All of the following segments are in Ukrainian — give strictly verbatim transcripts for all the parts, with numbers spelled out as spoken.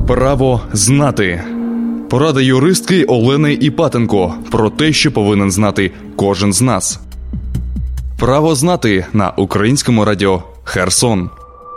Право знати. Порада юристки Олени Іпатенко про те, що повинен знати кожен з нас. Право знати на Українському радіо Херсон.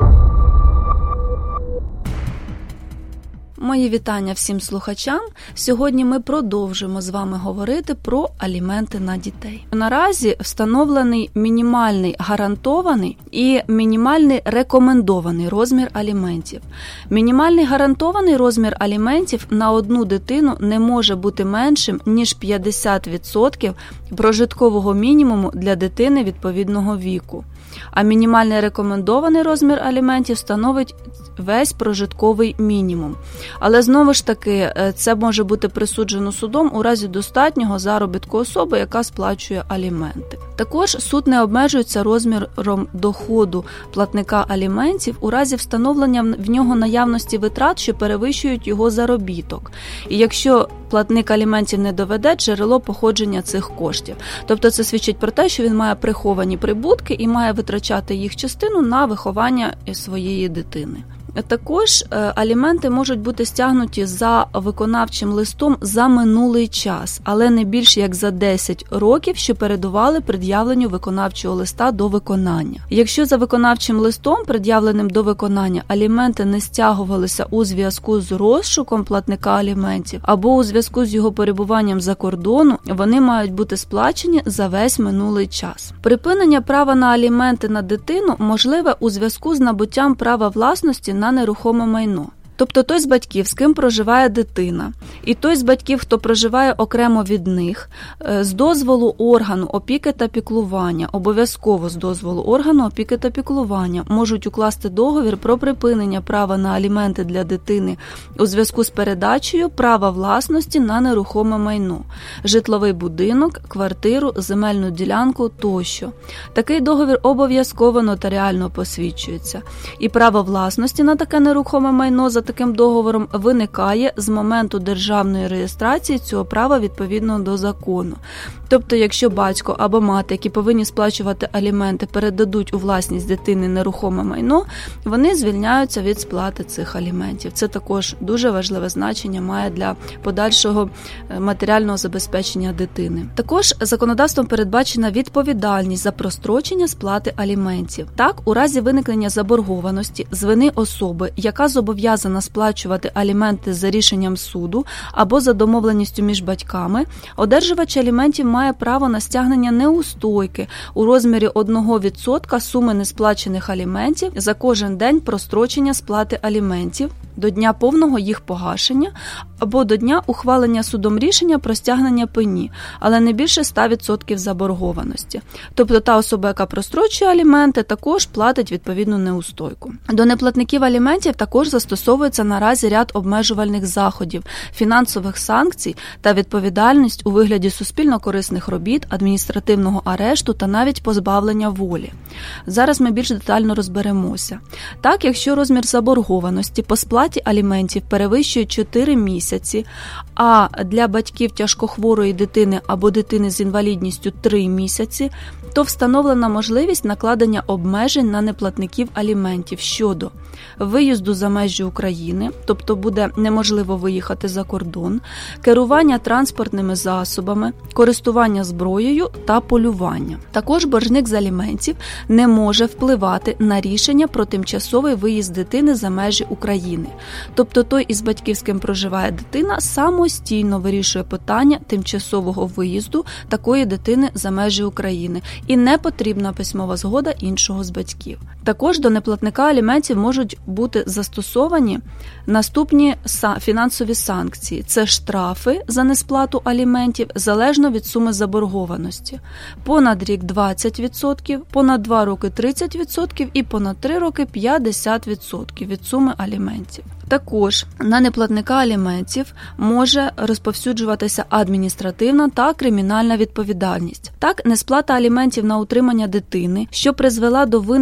Мої вітання всім слухачам. Сьогодні ми продовжимо з вами говорити про аліменти на дітей. Наразі встановлений мінімальний гарантований і мінімальний рекомендований розмір аліментів. Мінімальний гарантований розмір аліментів на одну дитину не може бути меншим, ніж п'ятдесят відсотків прожиткового мінімуму для дитини відповідного віку. А мінімальний рекомендований розмір аліментів становить весь прожитковий мінімум. Але знову ж таки, це може бути присуджено судом у разі достатнього заробітку особи, яка сплачує аліменти. Також суд не обмежується розміром доходу платника аліментів у разі встановлення в нього наявності витрат, що перевищують його заробіток. І якщо платник аліментів не доведе джерело походження цих коштів. Тобто це свідчить про те, що він має приховані прибутки і має витрачати їх частину на виховання своєї дитини. Також аліменти можуть бути стягнуті за виконавчим листом за минулий час, але не більш як за десять років, що передували пред'явленню виконавчого листа до виконання. Якщо за виконавчим листом, пред'явленим до виконання, аліменти не стягувалися у зв'язку з розшуком платника аліментів або у зв'язку з його перебуванням за кордону, вони мають бути сплачені за весь минулий час. Припинення права на аліменти на дитину можливе у зв'язку з набуттям права власності на нерухоме майно. Тобто той з батьків, з ким проживає дитина, і той з батьків, хто проживає окремо від них, з дозволу органу опіки та піклування, обов'язково з дозволу органу опіки та піклування, можуть укласти договір про припинення права на аліменти для дитини у зв'язку з передачею права власності на нерухоме майно, житловий будинок, квартиру, земельну ділянку тощо. Такий договір обов'язково нотаріально посвідчується. І право власності на таке нерухоме майно за таким договором виникає з моменту державної реєстрації цього права відповідно до закону. Тобто, якщо батько або мати, які повинні сплачувати аліменти, передадуть у власність дитини нерухоме майно, вони звільняються від сплати цих аліментів. Це також дуже важливе значення має для подальшого матеріального забезпечення дитини. Також законодавством передбачена відповідальність за прострочення сплати аліментів. Так, у разі виникнення заборгованості з вини особи, яка зобов'язана сплачувати аліменти за рішенням суду або за домовленістю між батьками, одержувач аліментів має право на стягнення неустойки у розмірі одного відсотка суми несплачених аліментів за кожен день прострочення сплати аліментів до дня повного їх погашення або до дня ухвалення судом рішення про стягнення пені, але не більше ста відсотків заборгованості. Тобто та особа, яка прострочує аліменти, також платить відповідну неустойку. До неплатників аліментів також застосовується наразі ряд обмежувальних заходів, фінансових санкцій та відповідальність у вигляді суспільно-корисних робіт, адміністративного арешту та навіть позбавлення волі. Зараз ми більш детально розберемося. Так, якщо розмір заборгованості по сплаті аліментів перевищує чотири місяці, а для батьків тяжкохворої дитини або дитини з інвалідністю три місяці, то встановлена можливість накладення обмежень на неплатників аліментів щодо виїзду за межі України, тобто буде неможливо виїхати за кордон, керування транспортними засобами, користування зброєю та полювання. Також боржник з аліментів не може впливати на рішення про тимчасовий виїзд дитини за межі України. Тобто той із батьків, з ким проживає дитина, самостійно вирішує питання тимчасового виїзду такої дитини за межі України. І не потрібна письмова згода іншого з батьків. Також до неплатника аліментів можуть бути застосовані наступні фінансові санкції. Це штрафи за несплату аліментів залежно від суми заборгованості. Понад рік двадцять відсотків, понад два роки тридцять відсотків і понад три роки п'ятдесят відсотків від суми аліментів. Також на неплатника аліментів може розповсюджуватися адміністративна та кримінальна відповідальність. Так, несплата аліментів на утримання дитини, що призвела до виникнення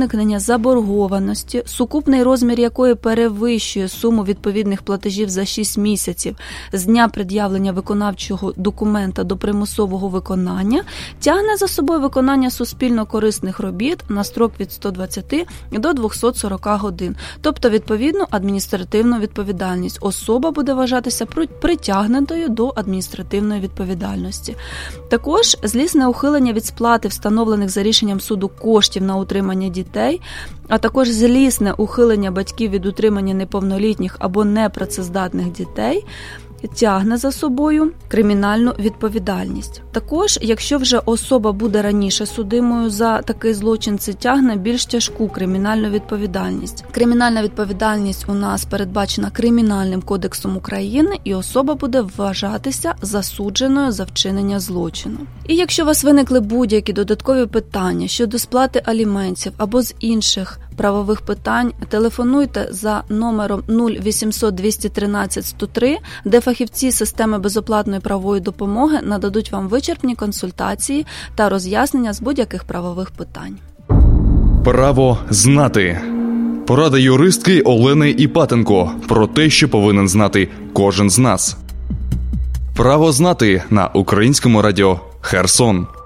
заборгованості, сукупний розмір якої перевищує суму відповідних платежів за шість місяців з дня пред'явлення виконавчого документа до примусового виконання, тягне за собою виконання суспільно-корисних робіт на строк від сто двадцять до двісті сорок годин, тобто відповідну адміністративну відповідальність. Особа буде вважатися притягнутою до адміністративної відповідальності. Також злісне ухилення від сплати встановлених за рішенням суду коштів на утримання дітей, а також злісне ухилення батьків від утримання неповнолітніх або непрацездатних дітей тягне за собою кримінальну відповідальність. Також, якщо вже особа буде раніше судимою за такий злочин, це тягне більш тяжку кримінальну відповідальність. Кримінальна відповідальність у нас передбачена Кримінальним кодексом України, і особа буде вважатися засудженою за вчинення злочину. І якщо у вас виникли будь-які додаткові питання щодо сплати аліментів або з інших правових питань, телефонуйте за номером нуль вісімсот двісті тринадцять сто три, де фахівці системи безоплатної правової допомоги нададуть вам вичерпні консультації та роз'яснення з будь-яких правових питань. Право знати. Порада юристки Олени Іпатенко про те, що повинен знати кожен з нас. Право знати на Українському радіо Херсон.